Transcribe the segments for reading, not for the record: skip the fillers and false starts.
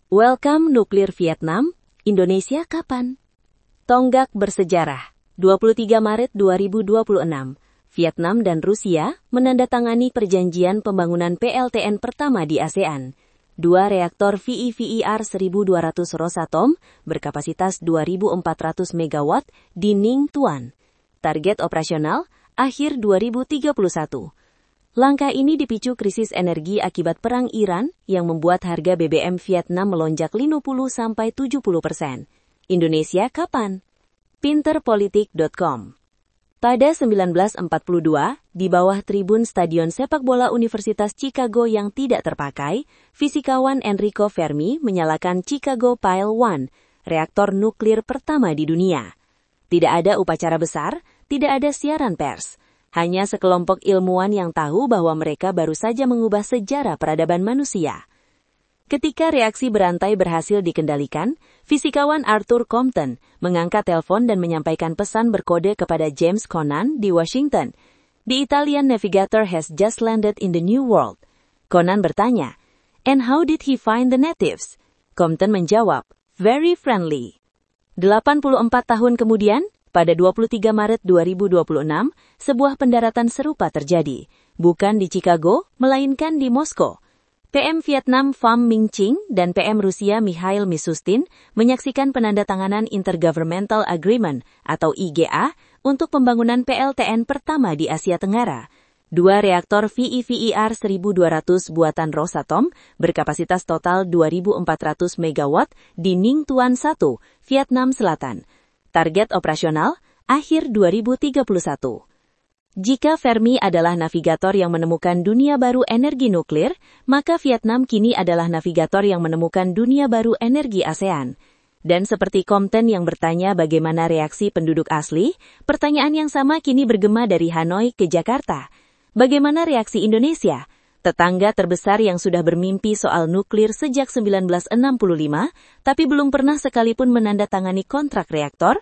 Welcome Nuklir Vietnam, Indonesia kapan? Tonggak bersejarah, 23 Maret 2026, Vietnam dan Rusia menandatangani perjanjian pembangunan PLTN pertama di ASEAN. Dua reaktor VIVIR 1200 Rosatom berkapasitas 2.400 MW di Ninh Thuan. Target operasional akhir 2031. Langkah ini dipicu krisis energi akibat perang Iran yang membuat harga BBM Vietnam melonjak 50-70%. Indonesia kapan? Pinterpolitik.com. Pada 1942, di bawah tribun Stadion Sepak Bola Universitas Chicago yang tidak terpakai, fisikawan Enrico Fermi menyalakan Chicago Pile 1, reaktor nuklir pertama di dunia. Tidak ada upacara besar, tidak ada siaran pers. Hanya sekelompok ilmuwan yang tahu bahwa mereka baru saja mengubah sejarah peradaban manusia. Ketika reaksi berantai berhasil dikendalikan, fisikawan Arthur Compton mengangkat telepon dan menyampaikan pesan berkode kepada James Conan di Washington. The Italian navigator has just landed in the New World. Conan bertanya, "And how did he find the natives?" Compton menjawab, "Very friendly." 84 tahun kemudian, pada 23 Maret 2026, sebuah pendaratan serupa terjadi. Bukan di Chicago, melainkan di Moskow. PM Vietnam Pham Minh Chinh dan PM Rusia Mikhail Mishustin menyaksikan penandatanganan Intergovernmental Agreement atau IGA untuk pembangunan PLTN pertama di Asia Tenggara. Dua reaktor VIVIR 1200 buatan Rosatom berkapasitas total 2.400 MW di Ninh Thuan 1, Vietnam Selatan. Target operasional akhir 2031. Jika Fermi adalah navigator yang menemukan dunia baru energi nuklir, maka Vietnam kini adalah navigator yang menemukan dunia baru energi ASEAN. Dan seperti Compton yang bertanya bagaimana reaksi penduduk asli, pertanyaan yang sama kini bergema dari Hanoi ke Jakarta. Bagaimana reaksi Indonesia? Tetangga terbesar yang sudah bermimpi soal nuklir sejak 1965, tapi belum pernah sekalipun menandatangani kontrak reaktor?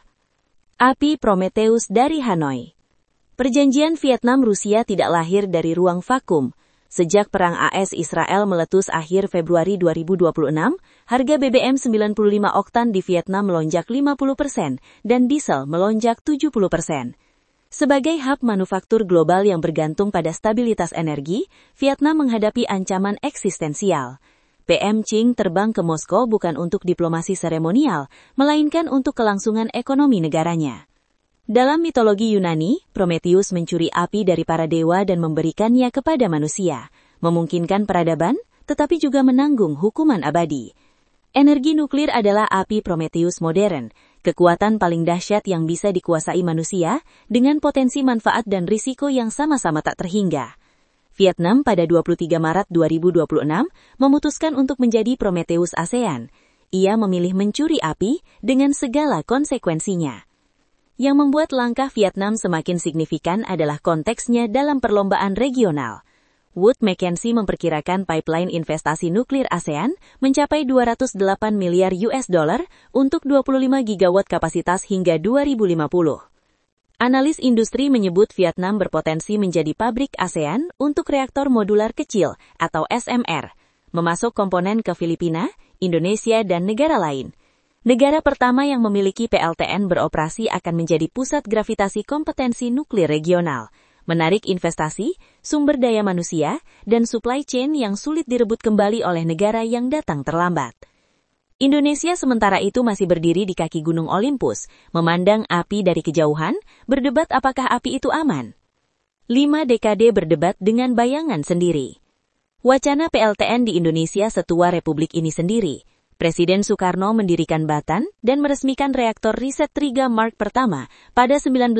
Api Prometheus dari Hanoi. Perjanjian Vietnam-Rusia tidak lahir dari ruang vakum. Sejak perang AS-Israel meletus akhir Februari 2026, harga BBM 95 oktan di Vietnam melonjak 50% dan diesel melonjak 70%. Sebagai hub manufaktur global yang bergantung pada stabilitas energi, Vietnam menghadapi ancaman eksistensial. PM Chinh terbang ke Moskow bukan untuk diplomasi seremonial, melainkan untuk kelangsungan ekonomi negaranya. Dalam mitologi Yunani, Prometheus mencuri api dari para dewa dan memberikannya kepada manusia, memungkinkan peradaban, tetapi juga menanggung hukuman abadi. Energi nuklir adalah api Prometheus modern, kekuatan paling dahsyat yang bisa dikuasai manusia, dengan potensi manfaat dan risiko yang sama-sama tak terhingga. Vietnam pada 23 Maret 2026 memutuskan untuk menjadi Prometheus ASEAN. Ia memilih mencuri api dengan segala konsekuensinya. Yang membuat langkah Vietnam semakin signifikan adalah konteksnya dalam perlombaan regional. Wood Mackenzie memperkirakan pipeline investasi nuklir ASEAN mencapai 208 miliar US dollar untuk 25 gigawatt kapasitas hingga 2050. Analis industri menyebut Vietnam berpotensi menjadi pabrik ASEAN untuk reaktor modular kecil atau SMR, memasok komponen ke Filipina, Indonesia, dan negara lain. Negara pertama yang memiliki PLTN beroperasi akan menjadi pusat gravitasi kompetensi nuklir regional, menarik investasi, sumber daya manusia, dan supply chain yang sulit direbut kembali oleh negara yang datang terlambat. Indonesia sementara itu masih berdiri di kaki Gunung Olympus, memandang api dari kejauhan, berdebat apakah api itu aman. 5 dekade berdebat dengan bayangan sendiri. Wacana PLTN di Indonesia setua republik ini sendiri. Presiden Soekarno mendirikan Batan dan meresmikan reaktor riset Triga Mark pertama pada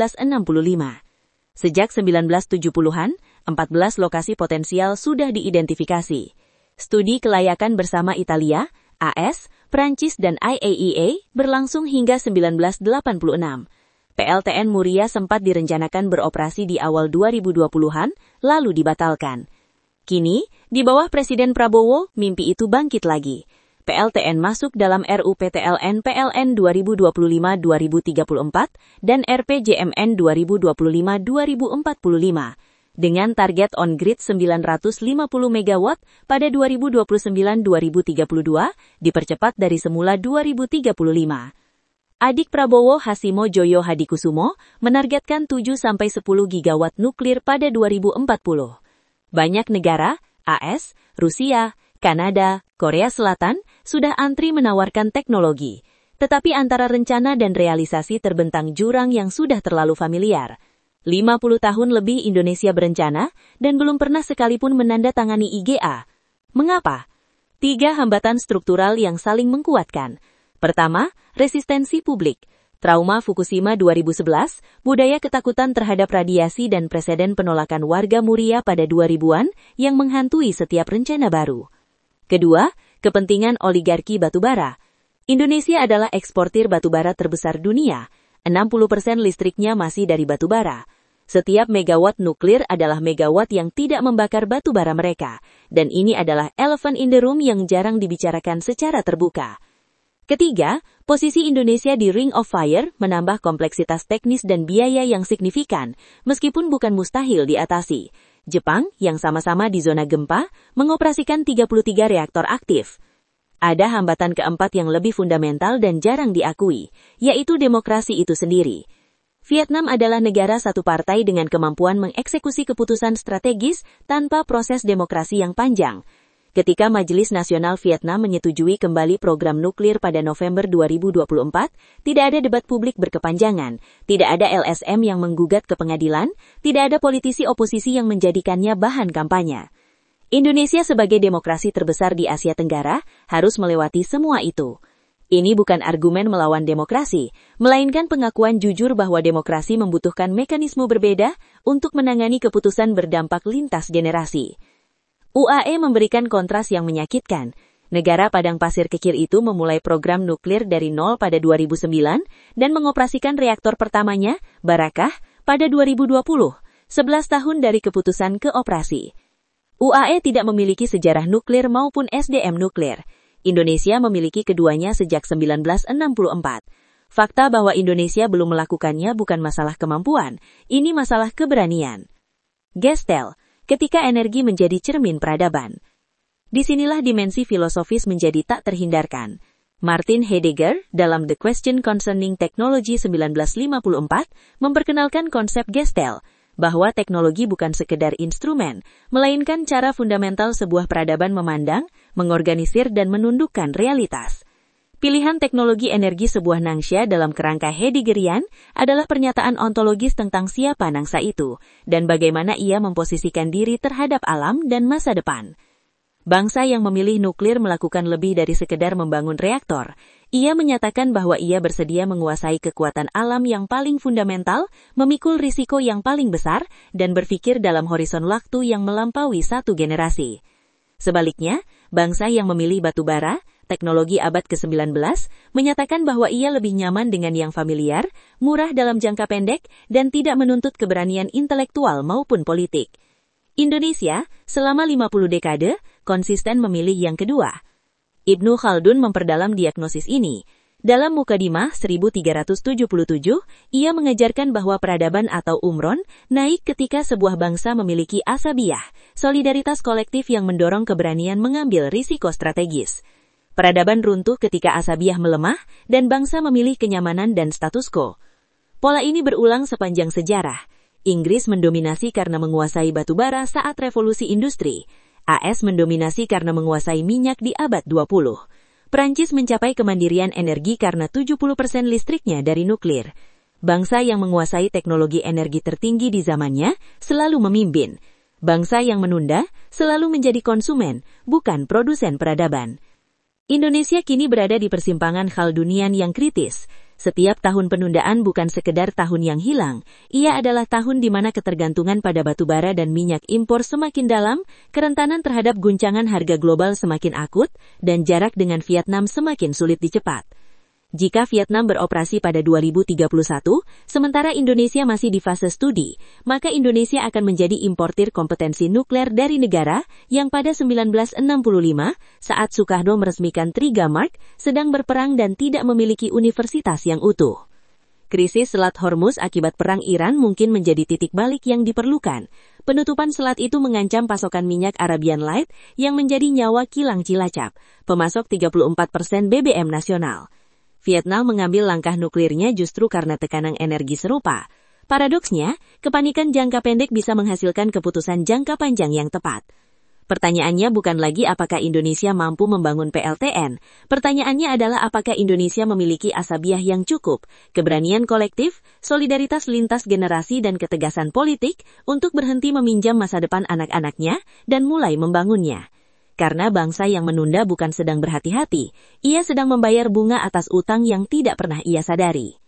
1965. Sejak 1970-an, 14 lokasi potensial sudah diidentifikasi. Studi kelayakan bersama Italia, AS, Prancis dan IAEA berlangsung hingga 1986. PLTN Muria sempat direncanakan beroperasi di awal 2020-an, lalu dibatalkan. Kini, di bawah Presiden Prabowo, mimpi itu bangkit lagi. PLTN masuk dalam RUPTLN PLN 2025-2034 dan RPJMN 2025-2045. dengan target on-grid 950 MW pada 2029-2032, dipercepat dari semula 2035. Adik Prabowo Hasimo Joyo Hadikusumo menargetkan 7-10 gigawatt nuklir pada 2040. Banyak negara, AS, Rusia, Kanada, Korea Selatan, sudah antri menawarkan teknologi. Tetapi antara rencana dan realisasi terbentang jurang yang sudah terlalu familiar. 50 tahun lebih Indonesia berencana dan belum pernah sekalipun menandatangani IGA. Mengapa? 3 hambatan struktural yang saling menguatkan. Pertama, resistensi publik. Trauma Fukushima 2011, budaya ketakutan terhadap radiasi dan preseden penolakan warga Muria pada 2000-an yang menghantui setiap rencana baru. Kedua, kepentingan oligarki batubara. Indonesia adalah eksportir batubara terbesar dunia. 60% listriknya masih dari batubara. Setiap megawatt nuklir adalah megawatt yang tidak membakar batubara mereka. Dan ini adalah elephant in the room yang jarang dibicarakan secara terbuka. Ketiga, posisi Indonesia di Ring of Fire menambah kompleksitas teknis dan biaya yang signifikan, meskipun bukan mustahil diatasi. Jepang, yang sama-sama di zona gempa, mengoperasikan 33 reaktor aktif. Ada hambatan keempat yang lebih fundamental dan jarang diakui, yaitu demokrasi itu sendiri. Vietnam adalah negara satu partai dengan kemampuan mengeksekusi keputusan strategis tanpa proses demokrasi yang panjang. Ketika Majelis Nasional Vietnam menyetujui kembali program nuklir pada November 2024, tidak ada debat publik berkepanjangan, tidak ada LSM yang menggugat ke pengadilan, tidak ada politisi oposisi yang menjadikannya bahan kampanye. Indonesia sebagai demokrasi terbesar di Asia Tenggara harus melewati semua itu. Ini bukan argumen melawan demokrasi, melainkan pengakuan jujur bahwa demokrasi membutuhkan mekanisme berbeda untuk menangani keputusan berdampak lintas generasi. UAE memberikan kontras yang menyakitkan. Negara padang pasir kecil itu memulai program nuklir dari nol pada 2009 dan mengoperasikan reaktor pertamanya, Barakah, pada 2020, 11 tahun dari keputusan ke operasi. UAE tidak memiliki sejarah nuklir maupun SDM nuklir. Indonesia memiliki keduanya sejak 1964. Fakta bahwa Indonesia belum melakukannya bukan masalah kemampuan, ini masalah keberanian. Gestel, ketika energi menjadi cermin peradaban. Disinilah dimensi filosofis menjadi tak terhindarkan. Martin Heidegger, dalam The Question Concerning Technology 1954, memperkenalkan konsep Gestel, bahwa teknologi bukan sekedar instrumen, melainkan cara fundamental sebuah peradaban memandang, mengorganisir dan menundukkan realitas. Pilihan teknologi energi sebuah nangsya dalam kerangka Heideggerian adalah pernyataan ontologis tentang siapa nangsa itu, dan bagaimana ia memposisikan diri terhadap alam dan masa depan. Bangsa yang memilih nuklir melakukan lebih dari sekedar membangun reaktor. Ia menyatakan bahwa ia bersedia menguasai kekuatan alam yang paling fundamental, memikul risiko yang paling besar, dan berpikir dalam horizon waktu yang melampaui satu generasi. Sebaliknya, bangsa yang memilih batu bara, teknologi abad ke-19, menyatakan bahwa ia lebih nyaman dengan yang familiar, murah dalam jangka pendek, dan tidak menuntut keberanian intelektual maupun politik. Indonesia, selama 50 dekade, konsisten memilih yang kedua. Ibnu Khaldun memperdalam diagnosis ini. Dalam Mukadimah 1377, ia mengajarkan bahwa peradaban atau umron naik ketika sebuah bangsa memiliki asabiyah, solidaritas kolektif yang mendorong keberanian mengambil risiko strategis. Peradaban runtuh ketika asabiyah melemah dan bangsa memilih kenyamanan dan status quo. Pola ini berulang sepanjang sejarah. Inggris mendominasi karena menguasai batu bara saat revolusi industri. AS mendominasi karena menguasai minyak di abad 20. Prancis mencapai kemandirian energi karena 70% listriknya dari nuklir. Bangsa yang menguasai teknologi energi tertinggi di zamannya selalu memimpin. Bangsa yang menunda selalu menjadi konsumen, bukan produsen peradaban. Indonesia kini berada di persimpangan Khaldunian yang kritis. Setiap tahun penundaan bukan sekedar tahun yang hilang, ia adalah tahun di mana ketergantungan pada batu bara dan minyak impor semakin dalam, kerentanan terhadap guncangan harga global semakin akut, dan jarak dengan Vietnam semakin sulit dicepat. Jika Vietnam beroperasi pada 2031, sementara Indonesia masih di fase studi, maka Indonesia akan menjadi importir kompetensi nuklir dari negara yang pada 1965, saat Sukarno meresmikan Trigamark, sedang berperang dan tidak memiliki universitas yang utuh. Krisis Selat Hormuz akibat perang Iran mungkin menjadi titik balik yang diperlukan. Penutupan selat itu mengancam pasokan minyak Arabian Light yang menjadi nyawa kilang Cilacap, pemasok 34% BBM nasional. Vietnam mengambil langkah nuklirnya justru karena tekanan energi serupa. Paradoksnya, kepanikan jangka pendek bisa menghasilkan keputusan jangka panjang yang tepat. Pertanyaannya bukan lagi apakah Indonesia mampu membangun PLTN. Pertanyaannya adalah apakah Indonesia memiliki asabiah yang cukup, keberanian kolektif, solidaritas lintas generasi dan ketegasan politik untuk berhenti meminjam masa depan anak-anaknya dan mulai membangunnya. Karena bangsa yang menunda bukan sedang berhati-hati, ia sedang membayar bunga atas utang yang tidak pernah ia sadari.